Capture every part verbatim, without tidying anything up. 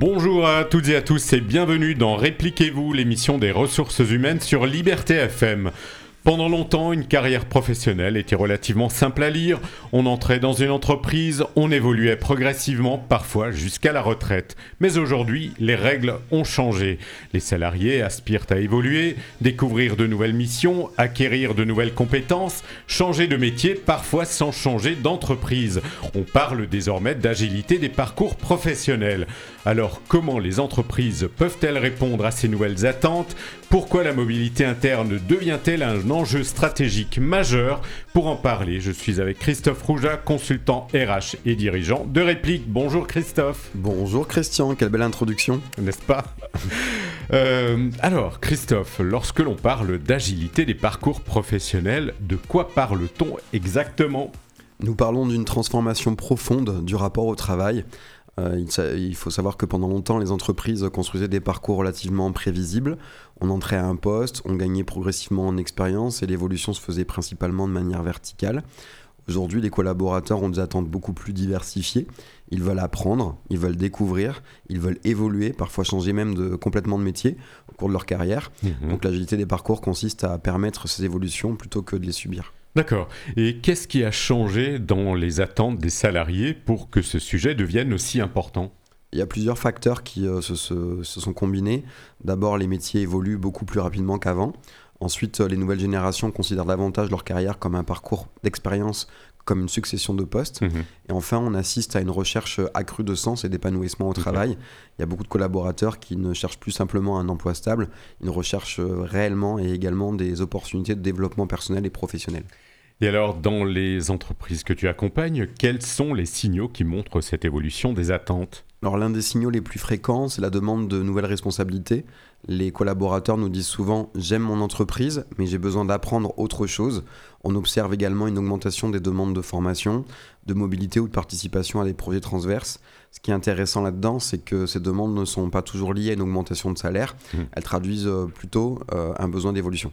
Bonjour à toutes et à tous et bienvenue dans Répliquez-vous, l'émission des ressources humaines sur Liberté F M. Pendant longtemps, une carrière professionnelle était relativement simple à lire. On entrait dans une entreprise, on évoluait progressivement, parfois jusqu'à la retraite. Mais aujourd'hui, les règles ont changé. Les salariés aspirent à évoluer, découvrir de nouvelles missions, acquérir de nouvelles compétences, changer de métier, parfois sans changer d'entreprise. On parle désormais d'agilité des parcours professionnels. Alors, comment les entreprises peuvent-elles répondre à ces nouvelles attentes ? Pourquoi la mobilité interne devient-elle un enjeu stratégique majeur ? Pour en parler, je suis avec Christophe Rouja, consultant R H et dirigeant de Réplique. Bonjour Christophe. Bonjour Christian, quelle belle introduction. N'est-ce pas ? euh, Alors Christophe, lorsque l'on parle d'agilité des parcours professionnels, de quoi parle-t-on exactement ? Nous parlons d'une transformation profonde du rapport au travail. Euh, il, il faut savoir que pendant longtemps, les entreprises construisaient des parcours relativement prévisibles. On entrait à un poste, on gagnait progressivement en expérience et l'évolution se faisait principalement de manière verticale. Aujourd'hui, les collaborateurs ont des attentes beaucoup plus diversifiées. Ils veulent apprendre, ils veulent découvrir, ils veulent évoluer, parfois changer même de, complètement de métier au cours de leur carrière. Mmh. Donc l'agilité des parcours consiste à permettre ces évolutions plutôt que de les subir. D'accord. Et qu'est-ce qui a changé dans les attentes des salariés pour que ce sujet devienne aussi important ? Il y a plusieurs facteurs qui euh, se, se, se sont combinés. D'abord, les métiers évoluent beaucoup plus rapidement qu'avant. Ensuite, les nouvelles générations considèrent davantage leur carrière comme un parcours d'expérience, comme une succession de postes. Mmh. Et enfin, on assiste à une recherche accrue de sens et d'épanouissement au okay. travail. Il y a beaucoup de collaborateurs qui ne cherchent plus simplement un emploi stable, ils recherchent réellement et également des opportunités de développement personnel et professionnel. Et alors, dans les entreprises que tu accompagnes, quels sont les signaux qui montrent cette évolution des attentes ? Alors, l'un des signaux les plus fréquents, c'est la demande de nouvelles responsabilités. Les collaborateurs nous disent souvent « j'aime mon entreprise, mais j'ai besoin d'apprendre autre chose ». On observe également une augmentation des demandes de formation, de mobilité ou de participation à des projets transverses. Ce qui est intéressant là-dedans, c'est que ces demandes ne sont pas toujours liées à une augmentation de salaire. Mmh. Elles traduisent plutôt euh, un besoin d'évolution.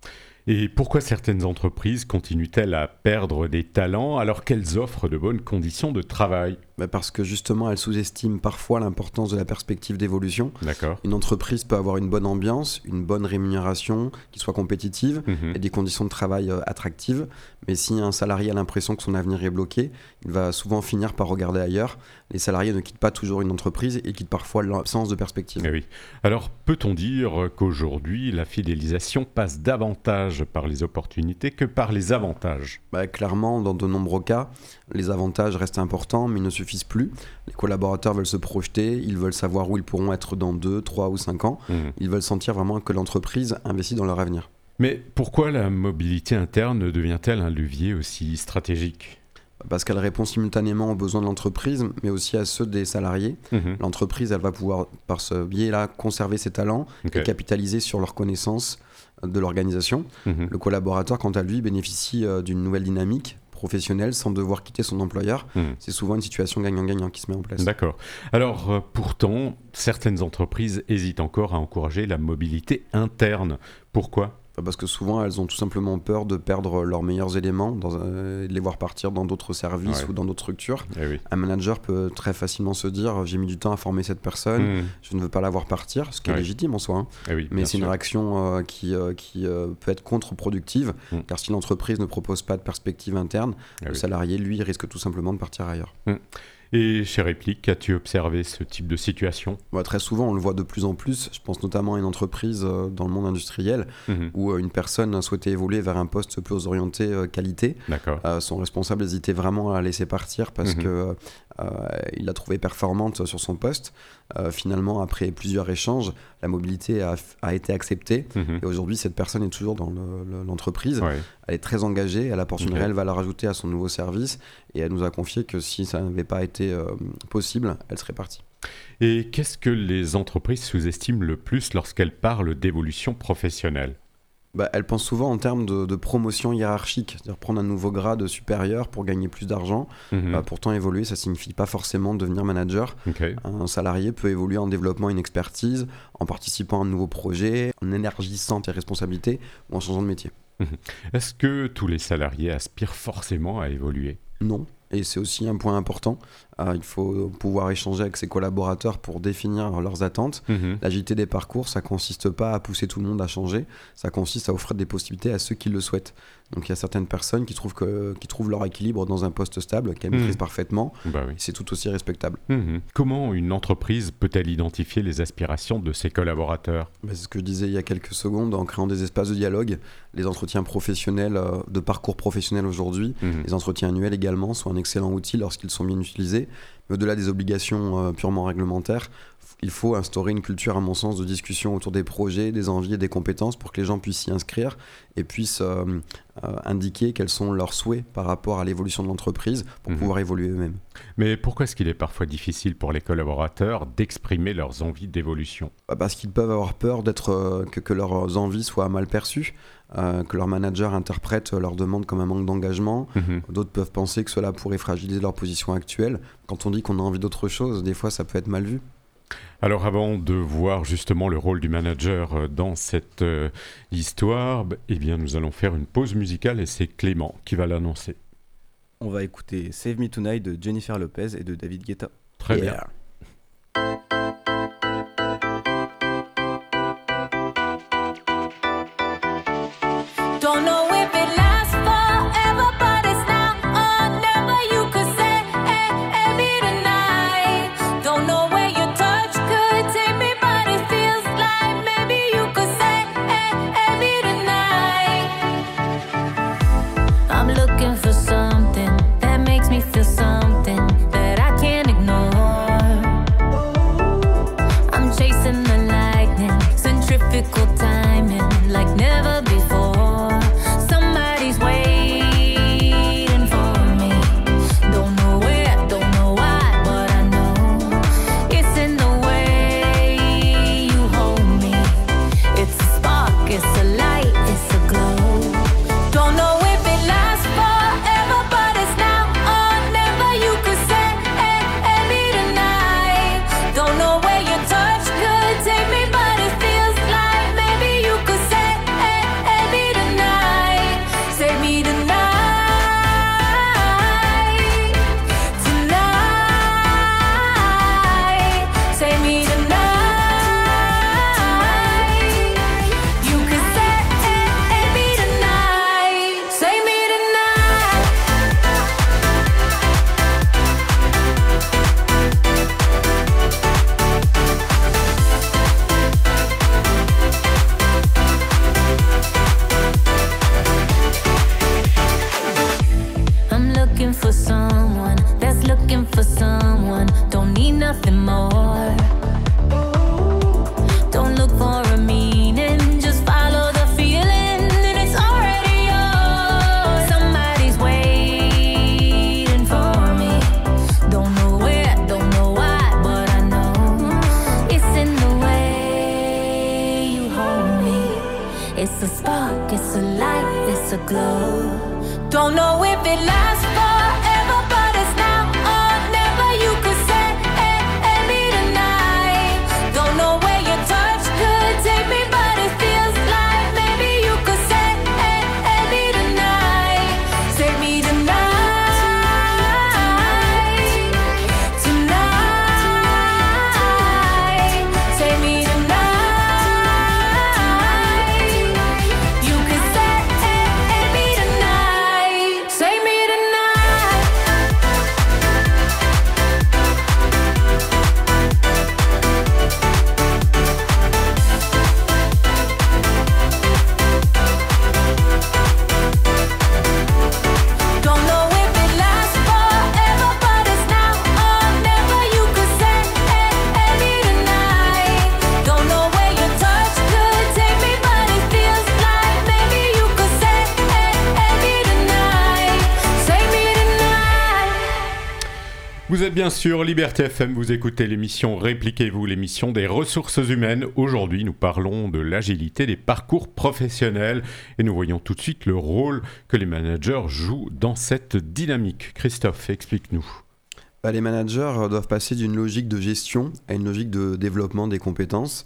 Et pourquoi certaines entreprises continuent-elles à perdre des talents alors qu'elles offrent de bonnes conditions de travail ? Bah parce que justement, elles sous-estiment parfois l'importance de la perspective d'évolution. D'accord. Une entreprise peut avoir une bonne ambiance, une bonne rémunération qui soit compétitive mmh. et des conditions de travail euh, attractives. Mais si un salarié a l'impression que son avenir est bloqué, il va souvent finir par regarder ailleurs. Les salariés ne quittent pas toujours une entreprise et quittent parfois l'absence de perspective. Eh oui. Alors, peut-on dire qu'aujourd'hui, la fidélisation passe davantage par les opportunités que par les avantages ? Bah, clairement, dans de nombreux cas, les avantages restent importants, mais ne suffisent plus. Les collaborateurs veulent se projeter, ils veulent savoir où ils pourront être dans deux, trois ou cinq ans. Mmh. Ils veulent sentir vraiment que l'entreprise investit dans leur avenir. Mais pourquoi la mobilité interne devient-elle un levier aussi stratégique ? Parce qu'elle répond simultanément aux besoins de l'entreprise, mais aussi à ceux des salariés. Mmh. L'entreprise, elle va pouvoir, par ce biais-là, conserver ses talents okay. et capitaliser sur leurs connaissances de l'organisation. Mmh. Le collaborateur, quant à lui, bénéficie euh, d'une nouvelle dynamique professionnelle sans devoir quitter son employeur. Mmh. C'est souvent une situation gagnant-gagnant qui se met en place. D'accord. Alors, euh, pourtant, certaines entreprises hésitent encore à encourager la mobilité interne. Pourquoi ? Parce que souvent, elles ont tout simplement peur de perdre leurs meilleurs éléments dans, euh, et de les voir partir dans d'autres services ouais. ou dans d'autres structures. Eh oui. Un manager peut très facilement se dire « j'ai mis du temps à former cette personne, mmh. je ne veux pas la voir partir », ce qui ouais. est légitime en soi. Hein. Eh oui, mais c'est sûr. une réaction euh, qui, euh, qui euh, peut être contre-productive, mmh. car si l'entreprise ne propose pas de perspective interne, eh le oui. salarié, lui, risque tout simplement de partir ailleurs. Mmh. Et chez Réplique, as-tu observé ce type de situation ? bah, Très souvent, on le voit de plus en plus. Je pense notamment à une entreprise euh, dans le monde industriel mmh. où euh, une personne souhaitait évoluer vers un poste plus orienté euh, qualité. D'accord. Euh, son responsable hésitait vraiment à la laisser partir parce mmh. que euh, il l'a trouvée performante sur son poste. Euh, finalement, après plusieurs échanges, la mobilité a, a été acceptée. Mmh. Et aujourd'hui, cette personne est toujours dans le, le, l'entreprise. Ouais. Elle est très engagée. Elle apporte okay. une réelle valeur ajoutée à son nouveau service. Et elle nous a confié que si ça n'avait pas été euh, possible, elle serait partie. Et qu'est-ce que les entreprises sous-estiment le plus lorsqu'elles parlent d'évolution professionnelle ? Bah, elle pense souvent en termes de, de promotion hiérarchique, c'est-à-dire prendre un nouveau grade supérieur pour gagner plus d'argent. Mmh. Bah, pourtant, évoluer, ça ne signifie pas forcément devenir manager. Okay. Un salarié peut évoluer en développant une expertise, en participant à un nouveau projet, en élargissant ses responsabilités ou en changeant de métier. Mmh. Est-ce que tous les salariés aspirent forcément à évoluer ? Non. et c'est aussi un point important. Euh, il faut pouvoir échanger avec ses collaborateurs pour définir leurs attentes. Mmh. L'agilité des parcours, ça consiste pas à pousser tout le monde à changer, ça consiste à offrir des possibilités à ceux qui le souhaitent. Donc il y a certaines personnes qui trouvent, que, qui trouvent leur équilibre dans un poste stable, qu'elles mmh. maîtrisent parfaitement, bah oui. C'est tout aussi respectable. Mmh. Comment une entreprise peut-elle identifier les aspirations de ses collaborateurs ? Bah, c'est ce que je disais il y a quelques secondes, en créant des espaces de dialogue. Les entretiens professionnels, euh, de parcours professionnel aujourd'hui, mmh. les entretiens annuels également, sont un excellent outil lorsqu'ils sont bien utilisés. Mais au-delà des obligations euh, purement réglementaires, il faut instaurer une culture, à mon sens, de discussion autour des projets, des envies et des compétences pour que les gens puissent s'y inscrire et puissent euh, euh, indiquer quels sont leurs souhaits par rapport à l'évolution de l'entreprise pour mmh. pouvoir évoluer eux-mêmes. Mais pourquoi est-ce qu'il est parfois difficile pour les collaborateurs d'exprimer leurs envies d'évolution ? Parce qu'ils peuvent avoir peur d'être, euh, que, que leurs envies soient mal perçues, euh, que leur manager interprète leurs demandes comme un manque d'engagement. Mmh. D'autres peuvent penser que cela pourrait fragiliser leur position actuelle. Quand on dit qu'on a envie d'autre chose, des fois ça peut être mal vu. Alors avant de voir justement le rôle du manager dans cette euh, histoire, eh bien nous allons faire une pause musicale et c'est Clément qui va l'annoncer. On va écouter Save Me Tonight de Jennifer Lopez et de David Guetta. Très yeah. bien. Vous êtes bien sûr Liberté F M, vous écoutez l'émission Répliquez-vous, l'émission des ressources humaines. Aujourd'hui, nous parlons de l'agilité des parcours professionnels et nous voyons tout de suite le rôle que les managers jouent dans cette dynamique. Christophe, explique-nous. Bah, les managers doivent passer d'une logique de gestion à une logique de développement des compétences.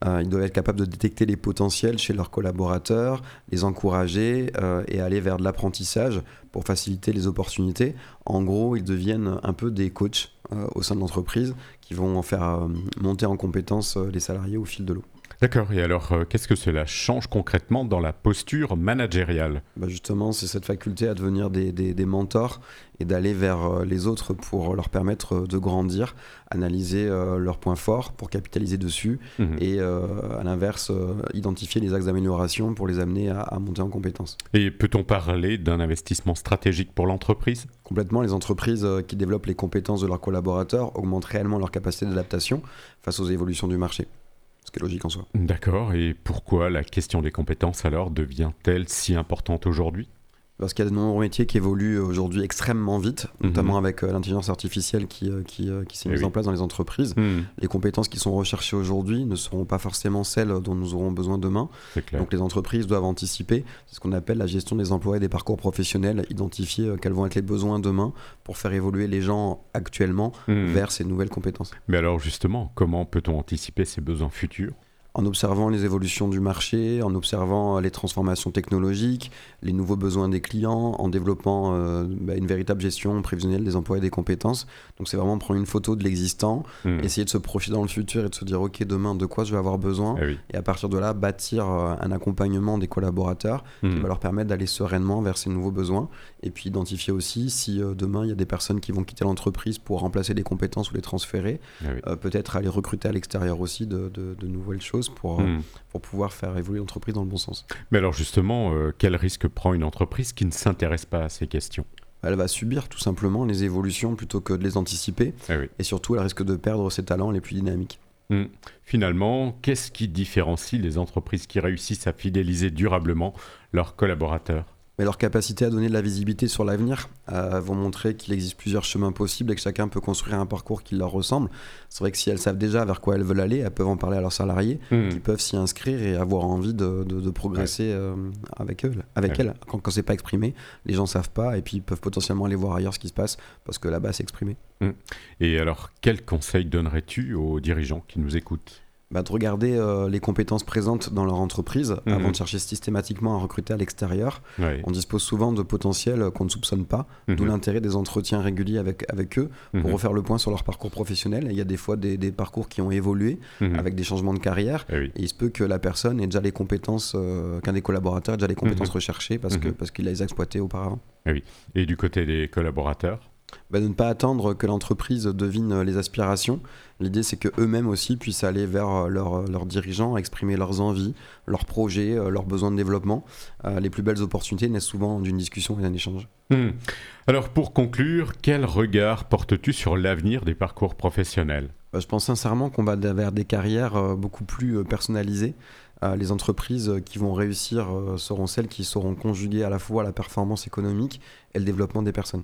Euh, ils doivent être capables de détecter les potentiels chez leurs collaborateurs, les encourager euh, et aller vers de l'apprentissage pour faciliter les opportunités. En gros, ils deviennent un peu des coachs euh, au sein de l'entreprise qui vont en faire euh, monter en compétence euh, les salariés au fil de l'eau. D'accord, et alors euh, qu'est-ce que cela change concrètement dans la posture managériale ? Bah justement, c'est cette faculté à devenir des, des, des mentors et d'aller vers euh, les autres pour leur permettre de grandir, analyser euh, leurs points forts pour capitaliser dessus mmh. et euh, à l'inverse, euh, identifier les axes d'amélioration pour les amener à, à monter en compétences. Et peut-on parler d'un investissement stratégique pour l'entreprise ? Complètement, les entreprises euh, qui développent les compétences de leurs collaborateurs augmentent réellement leur capacité d'adaptation face aux évolutions du marché. Ce qui est logique en soi. D'accord, et pourquoi la question des compétences alors devient-elle si importante aujourd'hui ? Parce qu'il y a de nombreux métiers qui évoluent aujourd'hui extrêmement vite, mmh. notamment avec euh, l'intelligence artificielle qui, euh, qui, euh, qui s'est mise oui. en place dans les entreprises. Mmh. Les compétences qui sont recherchées aujourd'hui ne seront pas forcément celles dont nous aurons besoin demain. Donc les entreprises doivent anticiper, c'est ce qu'on appelle la gestion des emplois et des parcours professionnels, identifier euh, quels vont être les besoins demain pour faire évoluer les gens actuellement mmh. vers ces nouvelles compétences. Mais alors justement, comment peut-on anticiper ces besoins futurs ? En observant les évolutions du marché, en observant les transformations technologiques, les nouveaux besoins des clients, en développant euh, bah, une véritable gestion prévisionnelle des emplois et des compétences. Donc c'est vraiment prendre une photo de l'existant, mmh. essayer de se projeter dans le futur et de se dire ok, demain de quoi je vais avoir besoin, eh oui. et à partir de là bâtir euh, un accompagnement des collaborateurs mmh. qui va leur permettre d'aller sereinement vers ces nouveaux besoins, et puis identifier aussi si euh, demain il y a des personnes qui vont quitter l'entreprise pour remplacer des compétences ou les transférer, eh oui. euh, peut-être aller recruter à l'extérieur aussi de, de, de nouvelles choses pour, mmh. pour pouvoir faire évoluer l'entreprise dans le bon sens. Mais alors justement, euh, quel risque prend une entreprise qui ne s'intéresse pas à ces questions ? Elle va subir tout simplement les évolutions plutôt que de les anticiper, eh oui. et surtout elle risque de perdre ses talents les plus dynamiques. Mmh. Finalement, qu'est-ce qui différencie les entreprises qui réussissent à fidéliser durablement leurs collaborateurs ? Mais leur capacité à donner de la visibilité sur l'avenir euh, vont montrer qu'il existe plusieurs chemins possibles et que chacun peut construire un parcours qui leur ressemble. C'est vrai que si elles savent déjà vers quoi elles veulent aller, elles peuvent en parler à leurs salariés, mmh. qui peuvent s'y inscrire et avoir envie de, de, de progresser ouais. euh, avec eux, avec ouais. elles. Quand, quand c'est pas exprimé, les gens ne savent pas et puis ils peuvent potentiellement aller voir ailleurs ce qui se passe parce que là-bas c'est exprimé. Mmh. Et alors, quels conseils donnerais-tu aux dirigeants qui nous écoutent ? Bah, de regarder euh, les compétences présentes dans leur entreprise mmh. avant de chercher systématiquement à recruter à l'extérieur. Ouais. On dispose souvent de potentiels qu'on ne soupçonne pas, mmh. d'où l'intérêt des entretiens réguliers avec, avec eux pour mmh. refaire le point sur leur parcours professionnel. Et il y a des fois des, des parcours qui ont évolué mmh. avec des changements de carrière. Eh oui. Et il se peut que la personne ait déjà les compétences, euh, qu'un des collaborateurs ait déjà les compétences mmh. recherchées parce, mmh. que, parce qu'il les a exploitées auparavant. Eh oui. Et du côté des collaborateurs ? Bah, de ne pas attendre que l'entreprise devine les aspirations. L'idée, c'est qu'eux-mêmes aussi puissent aller vers leurs leur dirigeants, exprimer leurs envies, leurs projets, leurs besoins de développement. Euh, les plus belles opportunités naissent souvent d'une discussion et d'un échange. Mmh. Alors, pour conclure, quel regard portes-tu sur l'avenir des parcours professionnels ? bah, Je pense sincèrement qu'on va vers des carrières beaucoup plus personnalisées. Euh, les entreprises qui vont réussir euh, seront celles qui sauront conjuguer à la fois la performance économique et le développement des personnes.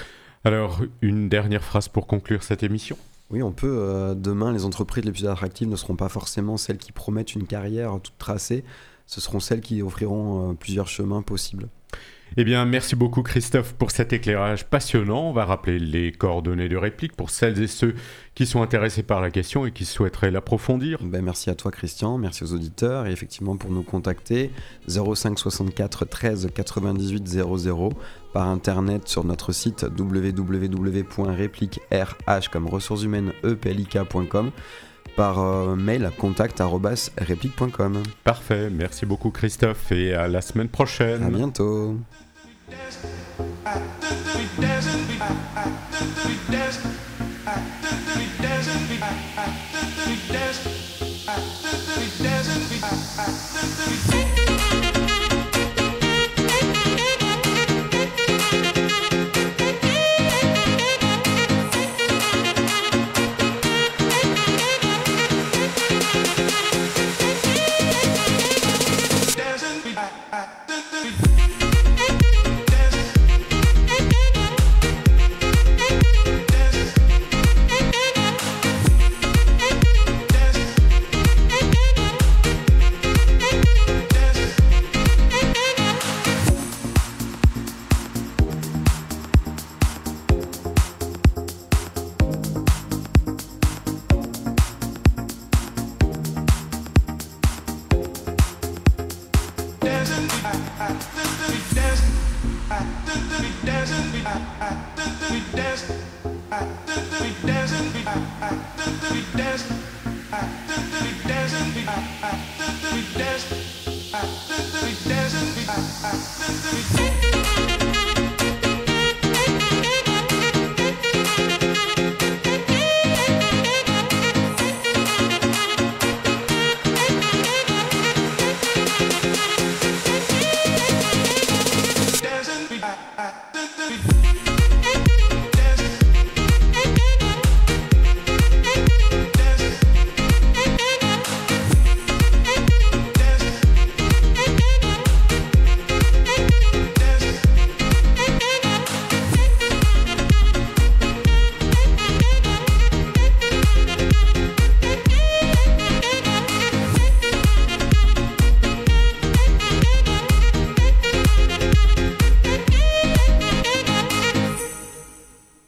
Alors, une dernière phrase pour conclure cette émission ? Oui, on peut. Euh, demain, les entreprises les plus attractives ne seront pas forcément celles qui promettent une carrière toute tracée. Ce seront celles qui offriront euh, plusieurs chemins possibles. Eh bien, merci beaucoup Christophe pour cet éclairage passionnant. On va rappeler les coordonnées de réplique pour celles et ceux qui sont intéressés par la question et qui souhaiteraient l'approfondir. Ben, merci à toi Christian, merci aux auditeurs et effectivement pour nous contacter zéro cinq soixante-quatre treize quatre-vingt-dix-huit zéro zéro par internet sur notre site w w w point réplique r h comme ressources humaines e p l i k point com, par euh, mail contact arobase réplique point com. Parfait, merci beaucoup Christophe et à la semaine prochaine. À bientôt. Dancing